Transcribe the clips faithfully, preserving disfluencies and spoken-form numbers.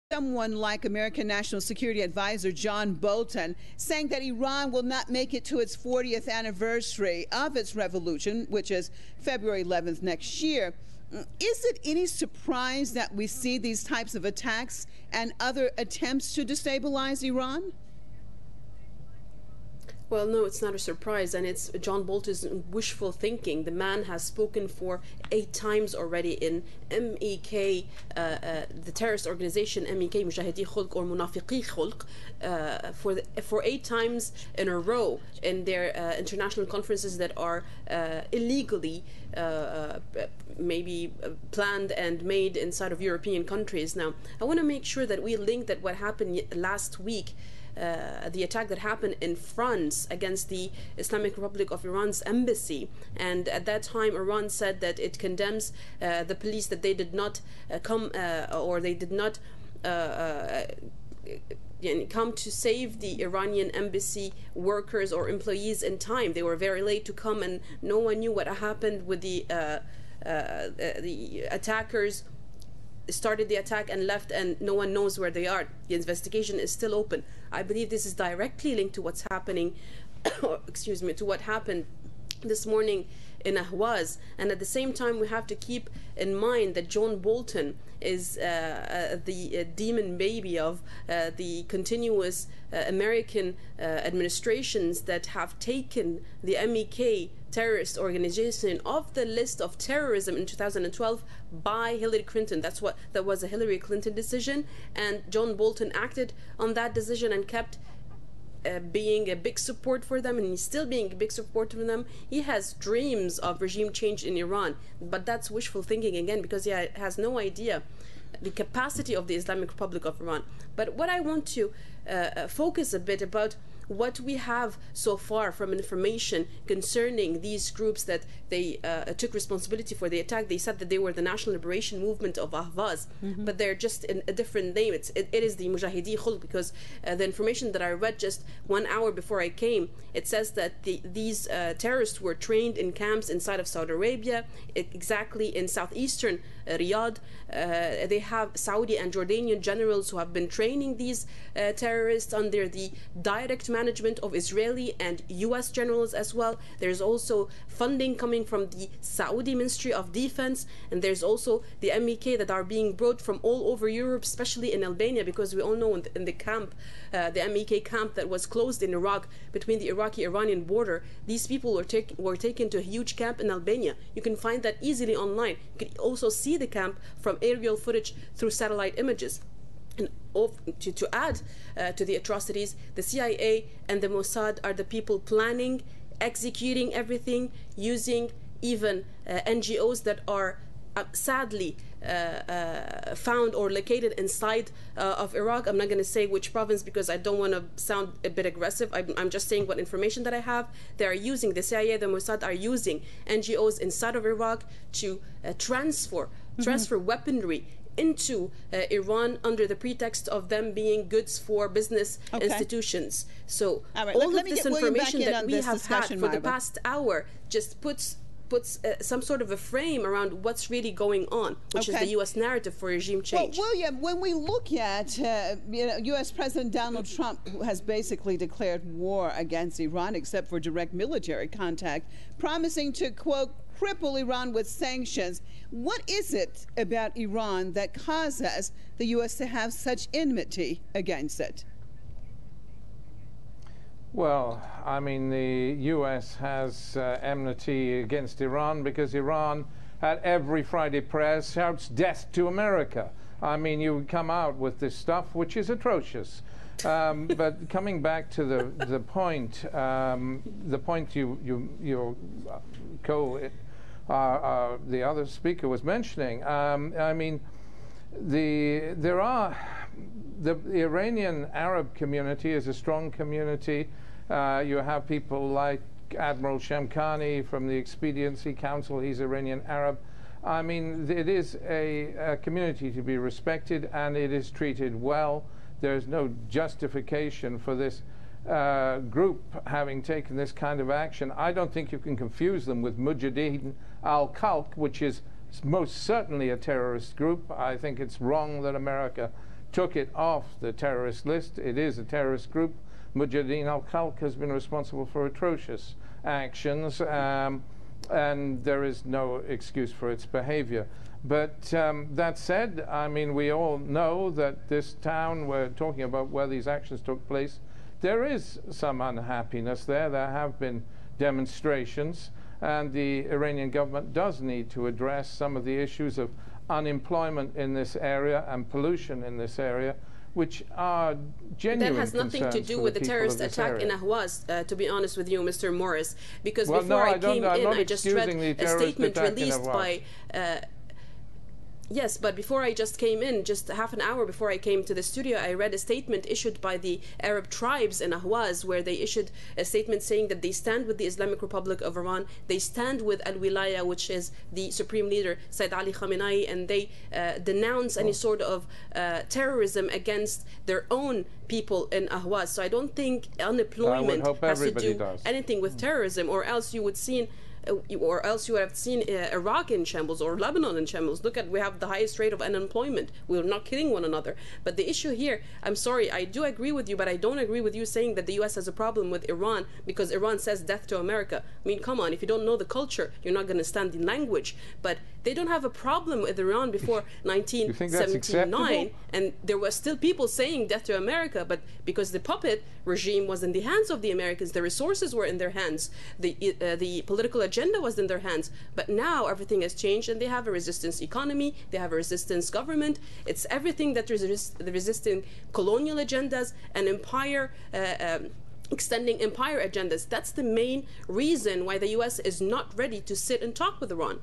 Someone like American National Security Advisor John Bolton saying that Iran will not make it to its fortieth anniversary of its revolution, which is February eleventh next year. Is it any surprise that we see these types of attacks and other attempts to destabilize Iran? Well, no, it's not a surprise, and it's John Bolton's wishful thinking. The man has spoken for eight times already in M E K, uh, uh, the terrorist organization M E K, Mujahidi Khulq or Munafiqi Khulq, uh, for the, for eight times in a row in their uh, international conferences that are uh, illegally uh, uh, maybe planned and made inside of European countries. Now, I want to make sure that we link that what happened last week. Uh, the attack that happened in France against the Islamic Republic of Iran's embassy, and at that time Iran said that it condemns uh, the police, that they did not uh, come uh, or they did not uh, uh, come to save the Iranian embassy workers or employees in time. They were very late to come, and no one knew what happened with the uh, uh, the attackers started the attack and left, and no one knows where they are. The investigation is still open. I believe this is directly linked to what's happening, excuse me, to what happened this morning in Ahwaz. And at the same time, we have to keep in mind that John Bolton is uh, uh, the uh, demon baby of uh, the continuous uh, American uh, administrations that have taken the M E K terrorist organization off the list of terrorism in two thousand twelve by Hillary Clinton. That's what that was a Hillary Clinton decision, and John Bolton acted on that decision and kept Uh, being a big support for them, and he's still being a big support for them. He has dreams of regime change in Iran, but that's wishful thinking again, because he has no idea the capacity of the Islamic Republic of Iran. But what I want to uh, focus a bit about what we have so far from information concerning these groups that they uh, took responsibility for the attack. They said that they were the National Liberation Movement of Ahvaz, mm-hmm. but they're just in a different name. It's, it, it is the Mujahidi Khulq, because uh, the information that I read just one hour before I came, it says that the, these uh, terrorists were trained in camps inside of Saudi Arabia, exactly in southeastern uh, Riyadh. Uh, they have Saudi and Jordanian generals who have been training these uh, terrorists under the direct management of Israeli and U S generals as well. There's also funding coming from the Saudi Ministry of Defense, and there's also the M E K that are being brought from all over Europe, especially in Albania, because we all know in the, in the camp, uh, the M E K camp that was closed in Iraq between the Iraqi-Iranian border, these people were, take, were taken to a huge camp in Albania. You can find that easily online. You can also see the camp from aerial footage through satellite images. And to, to add uh, to the atrocities, the C I A and the Mossad are the people planning, executing everything, using even uh, N G Os that are uh, sadly uh, uh, found or located inside uh, of Iraq. I'm not going to say which province because I don't want to sound a bit aggressive. I'm, I'm just saying what information that I have. They are using, the C I A, the Mossad are using N G Os inside of Iraq to uh, transfer, mm-hmm. transfer weaponry into uh, Iran under the pretext of them being goods for business okay. institutions. So all, right. all of this information that we have had for Marva. the past hour just puts puts uh, some sort of a frame around what's really going on, which okay. is the U S narrative for regime change. Well, William, when we look at uh, you know, U S President Donald Trump, who has basically declared war against Iran except for direct military contact, promising to, quote, cripple Iran with sanctions. What is it about Iran that causes the U S to have such enmity against it? Well, I mean, the U S has uh, enmity against Iran because Iran, at every Friday prayer, shouts death to America. I mean, you come out with this stuff, which is atrocious. Um, but coming back to the the point, um, the point you you your co uh, uh, the other speaker was mentioning. Um, I mean, the there are the, the Iranian Arab community is a strong community. Uh, you have people like Admiral Shamkhani from the Expediency Council. He's Iranian Arab. I mean, it is a, a community to be respected, and it is treated well. There's no justification for this uh, group having taken this kind of action. I don't think you can confuse them with Mujahideen al-Khalq, which is most certainly a terrorist group. I think it's wrong that America took it off the terrorist list. It is a terrorist group. Mujahideen al-Khalq has been responsible for atrocious actions, um, and there is no excuse for its behavior. But um, that said, I mean, we all know that this town, we're talking about where these actions took place, there is some unhappiness there. There have been demonstrations, and the Iranian government does need to address some of the issues of unemployment in this area and pollution in this area, which are genuine That has nothing to do with the terrorist attack area. in Ahwaz, uh, to be honest with you, Mister Morris, because well, before no, I, I came I'm in, not I just read a statement released by... Uh, Yes, but before I just came in, just half an hour before I came to the studio, I read a statement issued by the Arab tribes in Ahwaz, where they issued a statement saying that they stand with the Islamic Republic of Iran, they stand with Al-Wilaya, which is the supreme leader, Sayyid Ali Khamenei, and they uh, denounce any sort of uh, terrorism against their own people in Ahwaz. So I don't think unemployment has to do does. anything with terrorism, or else you would see... or else you would have seen uh, Iraq in shambles or Lebanon in shambles. Look at, we have the highest rate of unemployment. We're not killing one another. But the issue here, I'm sorry, I do agree with you, but I don't agree with you saying that the U S has a problem with Iran because Iran says death to America. I mean, come on, if you don't know the culture, you're not going to stand the language. But they don't have a problem with Iran before nineteen seventy-nine, and there were still people saying death to America, but because the puppet regime was in the hands of the Americans, the resources were in their hands, the uh, the political agenda was in their hands. But now everything has changed, and they have a resistance economy, they have a resistance government. It's everything that resist the resisting colonial agendas and empire. Uh, um, extending empire agendas. That's the main reason why the U S is not ready to sit and talk with Iran.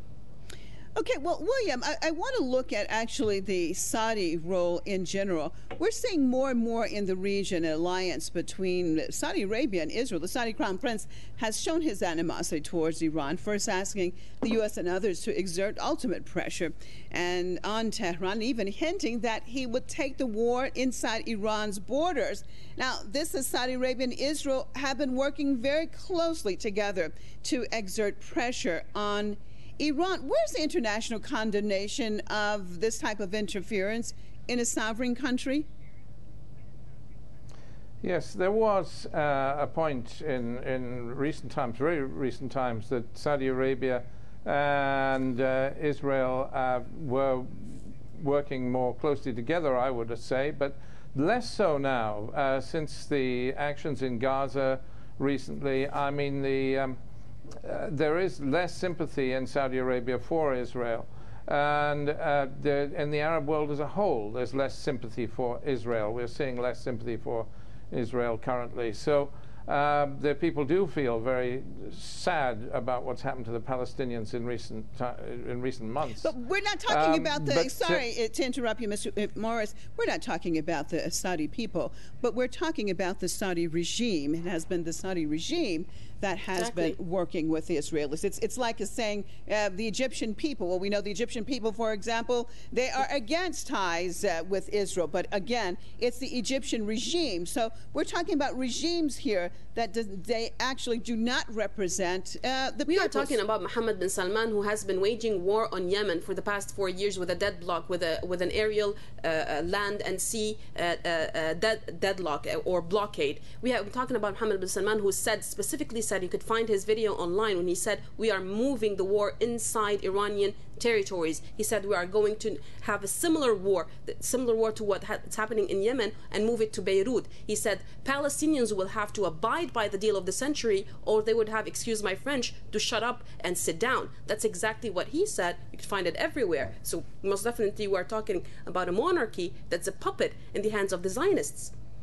Okay, well, William, I, I want to look at actually the Saudi role in general. We're seeing more and more in the region an alliance between Saudi Arabia and Israel. The Saudi Crown Prince has shown his animosity towards Iran, first asking the U S and others to exert ultimate pressure and on Tehran, even hinting that he would take the war inside Iran's borders. Now, this is Saudi Arabia and Israel have been working very closely together to exert pressure on Iran. Where's the international condemnation of this type of interference in a sovereign country? Yes, there was uh, a point in, in recent times, very recent times, that Saudi Arabia and uh, Israel uh, were working more closely together, I would say, but less so now uh, since the actions in Gaza recently. I mean, the um, Uh, there is less sympathy in Saudi Arabia for Israel, and uh, the, in the Arab world as a whole, there's less sympathy for Israel. We're seeing less sympathy for Israel currently. So uh, the people do feel very sad about what's happened to the Palestinians in recent in recent months. But we're not talking um, about the. Sorry to, to interrupt you, Mister Morris. We're not talking about the Saudi people, but we're talking about the Saudi regime. It has been the Saudi regime that has exactly. been working with the Israelis. It's it's like a saying uh, the Egyptian people. Well, we know the Egyptian people, for example, they are against ties uh, with Israel. But again, it's the Egyptian regime. So we're talking about regimes here that does, they actually do not represent uh, the We peoples. are talking about Mohammed bin Salman, who has been waging war on Yemen for the past four years with a deadlock, with a with an aerial uh, uh, land and sea uh, uh, uh, dead, deadlock uh, or blockade. We have been talking about Mohammed bin Salman, who said specifically said, you could find his video online when he said, we are moving the war inside Iranian territories. He said we are going to have a similar war, similar war to what ha is happening in Yemen, and move it to Beirut. He said Palestinians will have to abide by the deal of the century, or they would have, excuse my French, to shut up and sit down. That's exactly what he said. You could find it everywhere. So most definitely we are talking about a monarchy that's a puppet in the hands of the Zionists.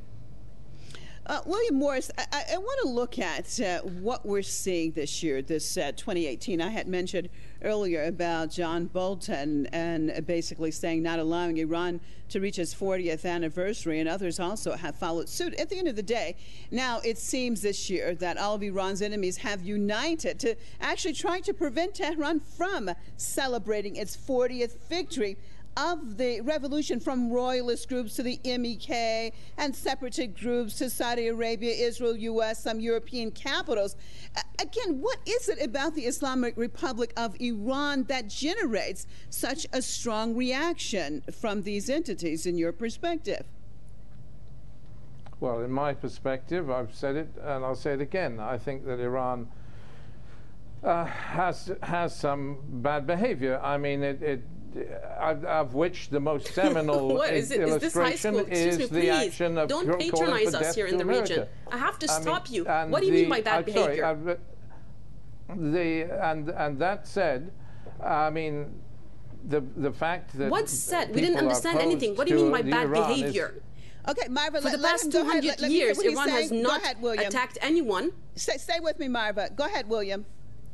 Uh, William Morris, I, I want to look at uh, what we're seeing this year, this uh, twenty eighteen. I had mentioned earlier about John Bolton and uh, basically saying not allowing Iran to reach its fortieth anniversary, and others also have followed suit. At the end of the day, now it seems this year that all of Iran's enemies have united to actually try to prevent Tehran from celebrating its fortieth victory. of the revolution, from royalist groups to the M E K and separatist groups to Saudi Arabia, Israel, U S, some European capitals. Uh, again, what is it about the Islamic Republic of Iran that generates such a strong reaction from these entities in your perspective? Well, in my perspective, I've said it and I'll say it again. I think that Iran uh, has has some bad behavior. I mean, it, it of, of which the most seminal what, is it, illustration is, this high school? Excuse is me, the please, action of don't calling patronize for us death here in to the America. region. I have to I stop mean, you. and What do you the, mean by bad I'm behavior? Sorry, the and and that said, I mean, the the fact that what's said? We didn't understand anything. What do you mean by bad Iran behavior? Okay, Marva, For let, the let past him go two hundred ahead. Let, years, let Iran has not ahead, attacked anyone. Stay, stay with me, Marva. Go ahead, William.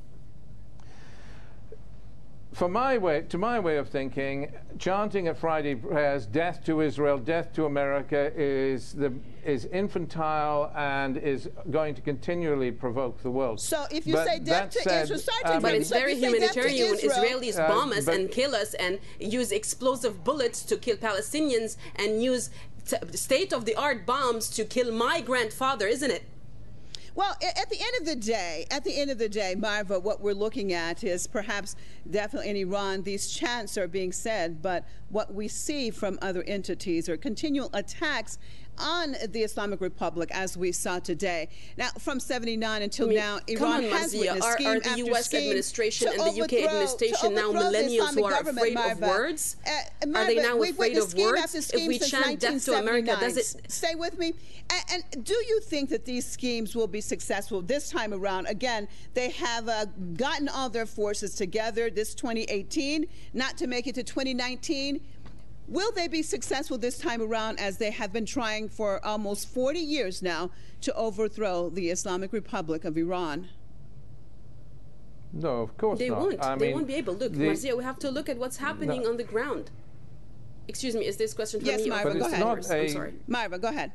For my way, to my way of thinking, chanting at Friday prayers, "Death to Israel, death to America," is the is infantile and is going to continually provoke the world. So, if you but say death to said, Israel, sorry to um, interrupt, But it's so very humanitarian when Israelis uh, bomb us but, and kill us and use explosive bullets to kill Palestinians and use state-of-the-art bombs to kill my grandfather, isn't it? Well, at the end of the day, at the end of the day, Marva, what we're looking at is perhaps definitely in Iran, these chants are being said, but what we see from other entities are continual attacks on the Islamic Republic, as we saw today. Now, from seventy-nine until I mean, now, come Iran on, has Marzia, witnessed are, scheme are the after U S scheme administration to and the U K overthrow- administration to now overthrow the millennials who Islamic are government, afraid Marva. of words? Uh, Are they now we've afraid witnessed of scheme words? after If scheme we since chant death to America, does it... Stay with me. And, and do you think that these schemes will be successful this time around? Again, they have uh, gotten all their forces together this twenty eighteen, not to make it to twenty nineteen. Will they be successful this time around, as they have been trying for almost forty years now to overthrow the Islamic Republic of Iran? No, of course they not. won't. I they mean, won't be able. Look, the, Marzia, we have to look at what's happening no. on the ground. Excuse me, is this question for yes, me Marva, or for go the ahead. viewers? I'm sorry. Marva, go ahead.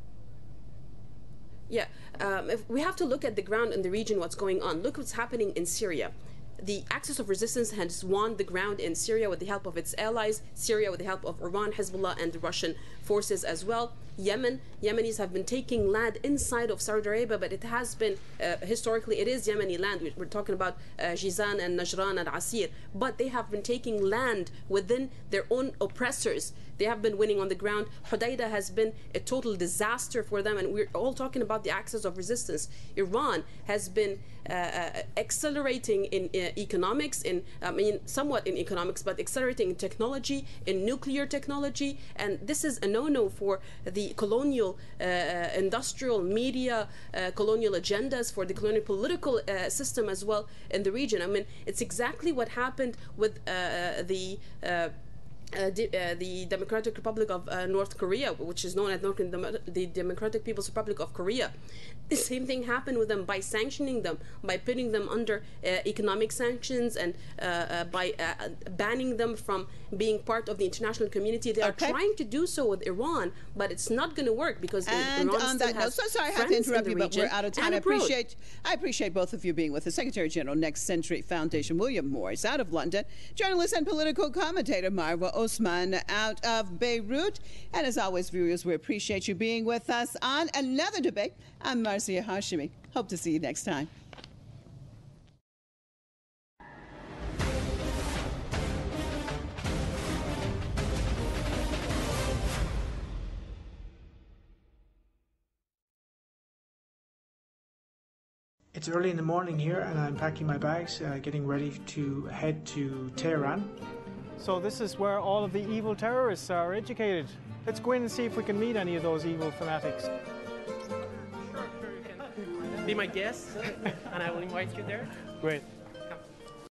Yeah, um, if we have to look at the ground in the region, what's going on. Look what's happening in Syria. The axis of resistance has won the ground in Syria with the help of its allies, Syria with the help of Iran, Hezbollah, and the Russian forces as well. Yemen, Yemenis have been taking land inside of Saudi Arabia, but it has been, uh, historically, it is Yemeni land. We're talking about uh, Jizan and Najran and Asir, but they have been taking land within their own oppressors. They have been winning on the ground. Hodeidah has been a total disaster for them, and we're all talking about the axis of resistance. Iran has been uh, uh, accelerating in uh, economics, in I mean, somewhat in economics, but accelerating in technology, in nuclear technology, and this is a no-no for the colonial, uh, industrial, media, uh, colonial agendas, for the colonial political uh, system as well in the region. I mean, it's exactly what happened with uh, the uh, Uh, the, uh, the Democratic Republic of uh, North Korea, which is known as North, the Democratic People's Republic of Korea. The same thing happened with them by sanctioning them, by putting them under uh, economic sanctions, and uh, uh, by uh, banning them from being part of the international community. They are okay. trying to do so with Iran, but it's not going to work because and Iran on still that has note, so sorry I have to interrupt you, but we're out of time. I appreciate, I appreciate both of you being with us. Secretary General, Next Century Foundation, William Morris, out of London, journalist and political commentator Marwa Osman, out of Beirut. And as always, viewers, we appreciate you being with us on another debate. I'm Marzia Hashimi. Hope to see you next time. It's early in the morning here, and I'm packing my bags, uh, getting ready to head to Tehran. So this is where all of the evil terrorists are educated. Let's go in and see if we can meet any of those evil fanatics. Be my guest, and I will invite you there. Great.